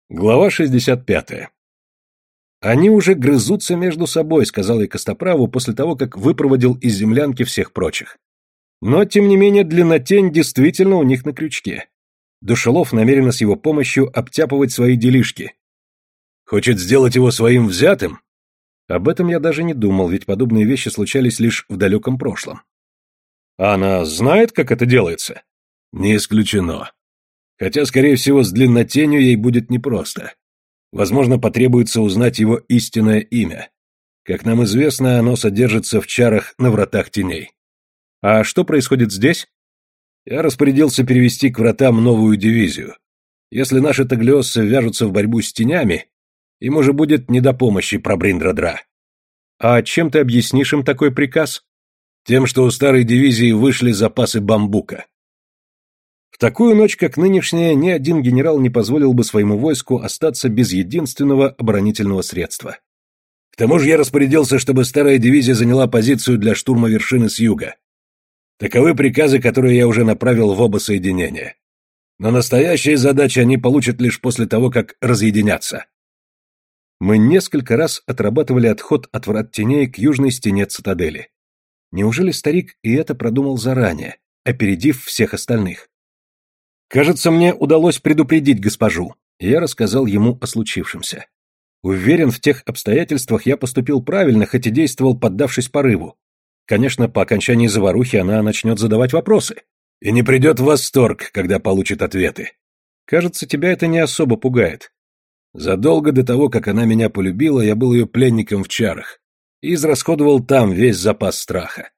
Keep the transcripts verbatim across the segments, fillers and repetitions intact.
Глава шестьдесят пятая. «Они уже грызутся между собой», — сказал я Костоправу после того, как выпроводил из землянки всех прочих. Но, тем не менее, длиннотень действительно у них на крючке. Душелов намерен с его помощью обтяпывать свои делишки. Хочет сделать его своим взятым? Об этом я даже не думал, ведь подобные вещи случались лишь в далеком прошлом. А она знает, как это делается? Не исключено. Хотя, скорее всего, с длиннотенью ей будет непросто. Возможно, потребуется узнать его истинное имя. Как нам известно, оно содержится в чарах на вратах теней. А что происходит здесь? Я распорядился перевести к вратам новую дивизию. Если наши таглиоссы вяжутся в борьбу с тенями, им уже будет не до помощи Прабриндра-Дра. А чем ты объяснишь им такой приказ? Тем, что у старой дивизии вышли запасы бамбука. В такую ночь, как нынешняя, ни один генерал не позволил бы своему войску остаться без единственного оборонительного средства. К тому же я распорядился, чтобы старая дивизия заняла позицию для штурма вершины с юга. Таковы приказы, которые я уже направил в оба соединения. Но настоящие задачи они получат лишь после того, как разъединятся. Мы несколько раз отрабатывали отход от врат теней к южной стене цитадели. Неужели старик и это продумал заранее, опередив всех остальных? Кажется, мне удалось предупредить госпожу. Я рассказал ему о случившемся. Уверен, в тех обстоятельствах я поступил правильно, хоть и действовал, поддавшись порыву. Конечно, по окончании заварухи она начнет задавать вопросы. И не придет в восторг, когда получит ответы. Кажется, тебя это не особо пугает. Задолго до того, как она меня полюбила, я был ее пленником в чарах и израсходовал там весь запас страха.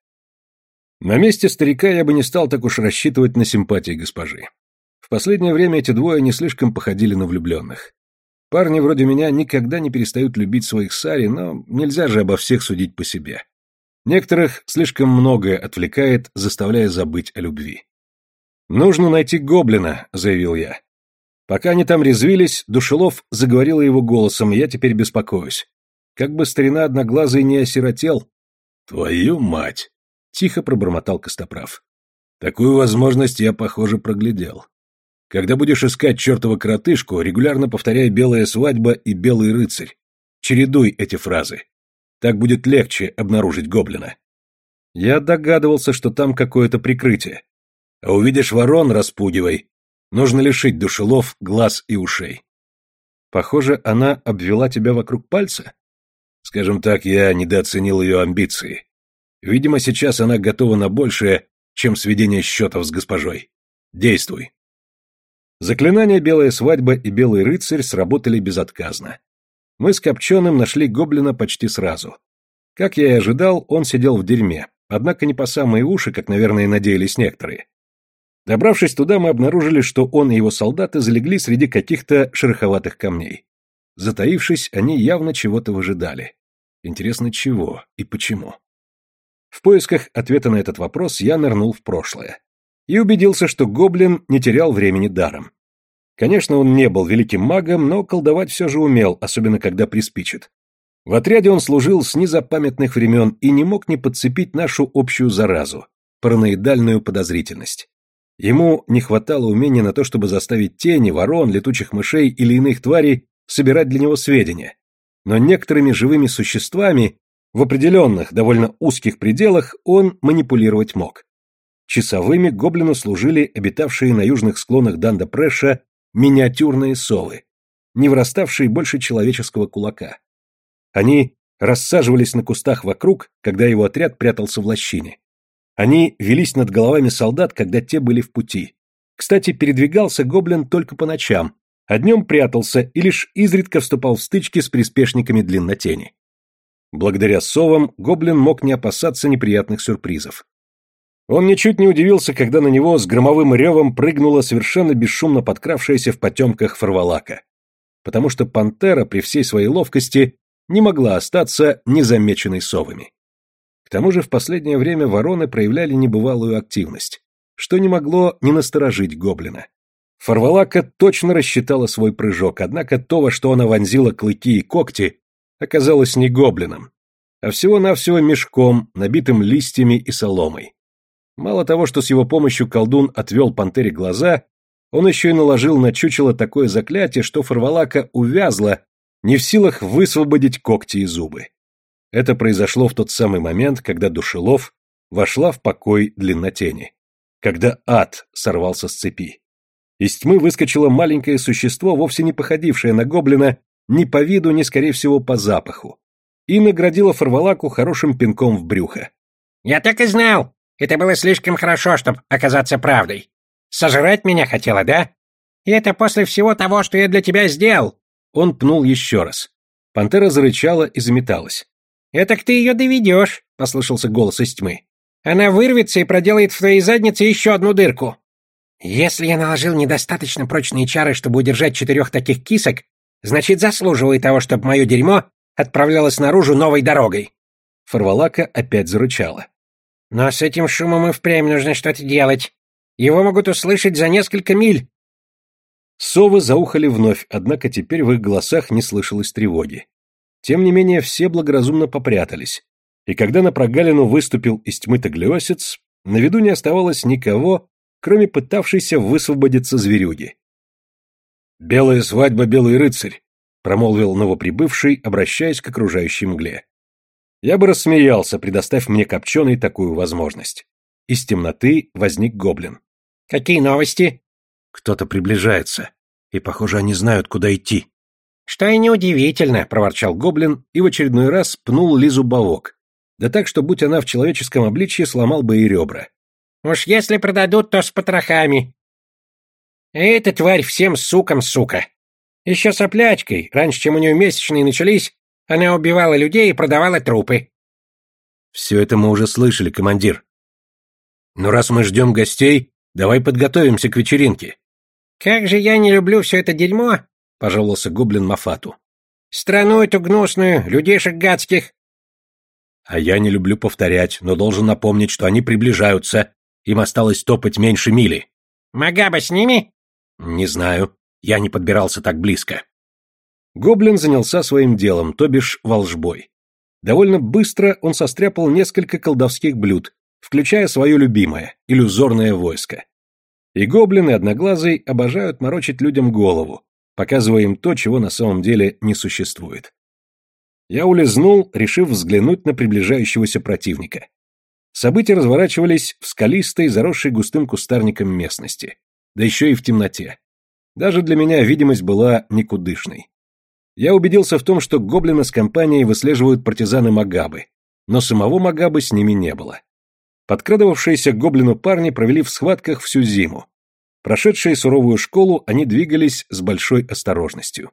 На месте старика я бы не стал так уж рассчитывать на симпатии госпожи. В последнее время эти двое не слишком походили на влюбленных. Парни вроде меня никогда не перестают любить своих сари, но нельзя же обо всех судить по себе. Некоторых слишком многое отвлекает, заставляя забыть о любви. «Нужно найти гоблина», — заявил я. Пока они там резвились, Душелов заговорил его голосом, и я теперь беспокоюсь. Как бы старина одноглазый не осиротел. «Твою мать!» — тихо пробормотал Костоправ. «Такую возможность я, похоже, проглядел. Когда будешь искать чертова коротышку, регулярно повторяй «белая свадьба» и «белый рыцарь». Чередуй эти фразы. Так будет легче обнаружить гоблина». Я догадывался, что там какое-то прикрытие. А увидишь ворон, распугивай. Нужно лишить Душелов глаз и ушей. Похоже, она обвела тебя вокруг пальца? Скажем так, я недооценил ее амбиции. Видимо, сейчас она готова на большее, чем сведение счетов с госпожой. Действуй. Заклинания «белая свадьба» и «белый рыцарь» сработали безотказно. Мы с Копченым нашли гоблина почти сразу. Как я и ожидал, он сидел в дерьме, однако не по самые уши, как, наверное, надеялись некоторые. Добравшись туда, мы обнаружили, что он и его солдаты залегли среди каких-то шероховатых камней. Затаившись, они явно чего-то выжидали. Интересно, чего и почему? В поисках ответа на этот вопрос я нырнул в прошлое. И убедился, что гоблин не терял времени даром. Конечно, он не был великим магом, но колдовать все же умел, особенно когда приспичит. В отряде он служил с незапамятных времен и не мог не подцепить нашу общую заразу – параноидальную подозрительность. Ему не хватало умения на то, чтобы заставить тени, ворон, летучих мышей или иных тварей собирать для него сведения. Но некоторыми живыми существами в определенных, довольно узких пределах он манипулировать мог. Часовыми гоблину служили обитавшие на южных склонах Данда-Преша миниатюрные совы, не выраставшие больше человеческого кулака. Они рассаживались на кустах вокруг, когда его отряд прятался в лощине. Они велись над головами солдат, когда те были в пути. Кстати, передвигался гоблин только по ночам, а днем прятался и лишь изредка вступал в стычки с приспешниками длиннотени. Благодаря совам гоблин мог не опасаться неприятных сюрпризов. Он ничуть не удивился, когда на него с громовым ревом прыгнула совершенно бесшумно подкравшаяся в потемках Фарвалака, потому что пантера при всей своей ловкости не могла остаться незамеченной совами. К тому же в последнее время вороны проявляли небывалую активность, что не могло не насторожить гоблина. Фарвалака точно рассчитала свой прыжок, однако то, во что она вонзила клыки и когти, оказалось не гоблином, а всего-навсего мешком, набитым листьями и соломой. Мало того, что с его помощью колдун отвел пантере глаза, Он еще и наложил на чучело такое заклятие, что Фарвалака увязла, не в силах высвободить когти и зубы. Это произошло в тот самый момент, когда Душелов вошла в покой Длиннотени, когда ад сорвался с цепи. Из тьмы выскочило маленькое существо, вовсе не походившее на гоблина ни по виду, ни, скорее всего, по запаху, и наградило Фарвалаку хорошим пинком в брюхо. «Я так и знал! Это было слишком хорошо, чтобы оказаться правдой. Сожрать меня хотела, да? И это после всего того, что я для тебя сделал!» Он пнул еще раз. Пантера зарычала и заметалась. «Этак ты ее доведешь», — послышался голос из тьмы. «Она вырвется и проделает в твоей заднице еще одну дырку. Если я наложил недостаточно прочные чары, чтобы удержать четырех таких кисок, значит, заслуживаю того, чтобы мое дерьмо отправлялось наружу новой дорогой». Фарвалака опять зарычала. «Но с этим шумом и впрямь нужно что-то делать. Его могут услышать за несколько миль». Совы заухали вновь, однако теперь в их голосах не слышалось тревоги. Тем не менее, все благоразумно попрятались, и когда на прогалину выступил из тьмы таглиосец, на виду не оставалось никого, кроме пытавшейся высвободиться зверюги. «Белая свадьба, белый рыцарь», — промолвил новоприбывший, обращаясь к окружающей мгле. Я бы рассмеялся, предоставь мне копченый такую возможность. Из темноты возник гоблин. «Какие новости?» «Кто-то приближается, и, похоже, они знают, куда идти». «Что и неудивительно», — проворчал гоблин и в очередной раз пнул Лизу бовок, да так, что, будь она в человеческом обличье, сломал бы и ребра. «Уж если продадут, то с потрохами. Эта тварь всем сукам сука. Еще соплячкой, раньше, чем у нее месячные начались, она убивала людей и продавала трупы». «Все это мы уже слышали, командир. Но раз мы ждем гостей, давай подготовимся к вечеринке». «Как же я не люблю все это дерьмо», — пожаловался гоблин Мафату. «Страну эту гнусную, людейшек гадских». «А я не люблю повторять, но должен напомнить, что они приближаются. Им осталось топать меньше мили». «Магаба с ними?» «Не знаю. Я не подбирался так близко». Гоблин занялся своим делом, то бишь волжбой. Довольно быстро он состряпал несколько колдовских блюд, включая свое любимое — иллюзорное войско. И гоблины одноглазый обожают морочить людям голову, показывая им то, чего на самом деле не существует. Я улизнул, решив взглянуть на приближающегося противника. События разворачивались в скалистой, заросшей густым кустарником местности, да еще и в темноте. Даже для меня видимость была никудышной. Я убедился в том, что гоблины с компанией выслеживают партизаны Магабы, но самого Магабы с ними не было. Подкрадывавшиеся к гоблину парни провели в схватках всю зиму. Прошедшие суровую школу, они двигались с большой осторожностью.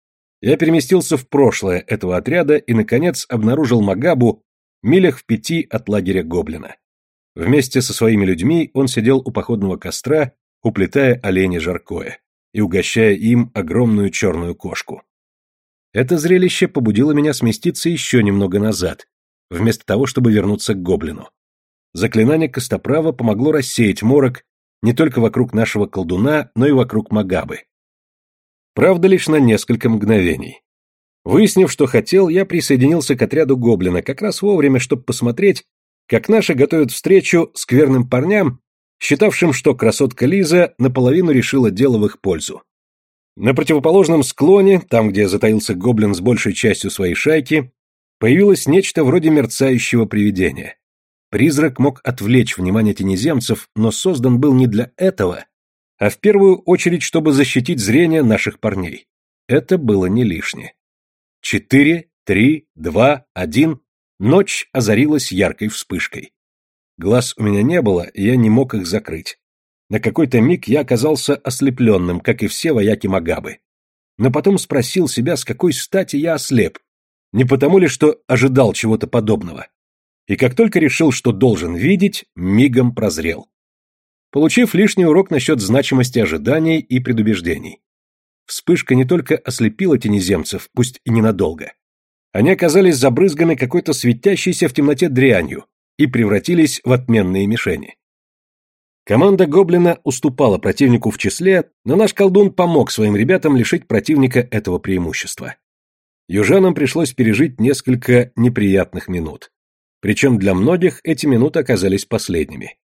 Я переместился в прошлое этого отряда и, наконец, обнаружил Магабу милях в пяти от лагеря гоблина. Вместе со своими людьми он сидел у походного костра, уплетая оленя жаркое и угощая им огромную черную кошку. Это зрелище побудило меня сместиться еще немного назад, вместо того, чтобы вернуться к гоблину. Заклинание Костоправа помогло рассеять морок не только вокруг нашего колдуна, но и вокруг Магабы. Правда, лишь на несколько мгновений. Выяснив, что хотел, я присоединился к отряду гоблина как раз вовремя, чтобы посмотреть, как наши готовят встречу скверным парням, считавшим, что красотка Лиза наполовину решила дело в их пользу. На противоположном склоне, там, где затаился гоблин с большей частью своей шайки, появилось нечто вроде мерцающего привидения. Призрак мог отвлечь внимание тенеземцев, но создан был не для этого, а в первую очередь, чтобы защитить зрение наших парней. Это было не лишнее. Четыре, три, два, один. Ночь озарилась яркой вспышкой. Глаз у меня не было, и я не мог их закрыть. На какой-то миг я оказался ослепленным, как и все вояки Магабы. Но потом спросил себя, с какой стати я ослеп. Не потому ли, что ожидал чего-то подобного. И как только решил, что должен видеть, мигом прозрел. Получив лишний урок насчет значимости ожиданий и предубеждений. Вспышка не только ослепила тенеземцев, пусть и ненадолго. Они оказались забрызганы какой-то светящейся в темноте дрянью и превратились в отменные мишени. Команда гоблина уступала противнику в числе, но наш колдун помог своим ребятам лишить противника этого преимущества. Южанам пришлось пережить несколько неприятных минут. Причем для многих эти минуты оказались последними.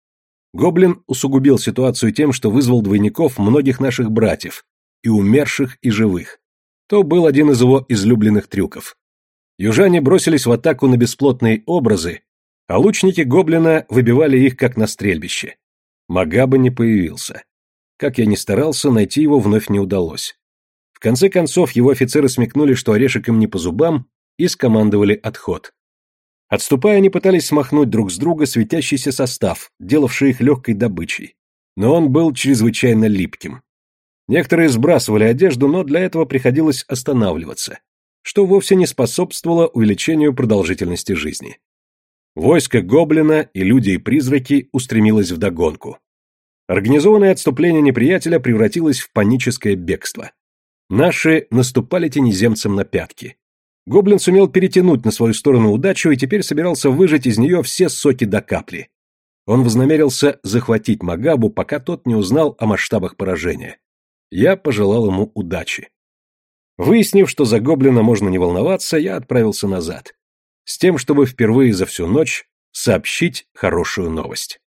Гоблин усугубил ситуацию тем, что вызвал двойников многих наших братьев, и умерших, и живых. То был один из его излюбленных трюков. Южане бросились в атаку на бесплотные образы, а лучники гоблина выбивали их, как на стрельбище. Магаба не появился. Как я ни старался, найти его вновь не удалось. В конце концов, его офицеры смекнули, что орешек им не по зубам, и скомандовали отход. Отступая, они пытались смахнуть друг с друга светящийся состав, делавший их легкой добычей. Но он был чрезвычайно липким. Некоторые сбрасывали одежду, но для этого приходилось останавливаться, что вовсе не способствовало увеличению продолжительности жизни. Войско гоблина и люди и призраки устремилось вдогонку. Организованное отступление неприятеля превратилось в паническое бегство. Наши наступали тенеземцам на пятки. Гоблин сумел перетянуть на свою сторону удачу и теперь собирался выжать из нее все соки до капли. Он вознамерился захватить Магабу, пока тот не узнал о масштабах поражения. Я пожелал ему удачи. Выяснив, что за гоблина можно не волноваться, я отправился назад, с тем, чтобы впервые за всю ночь сообщить хорошую новость.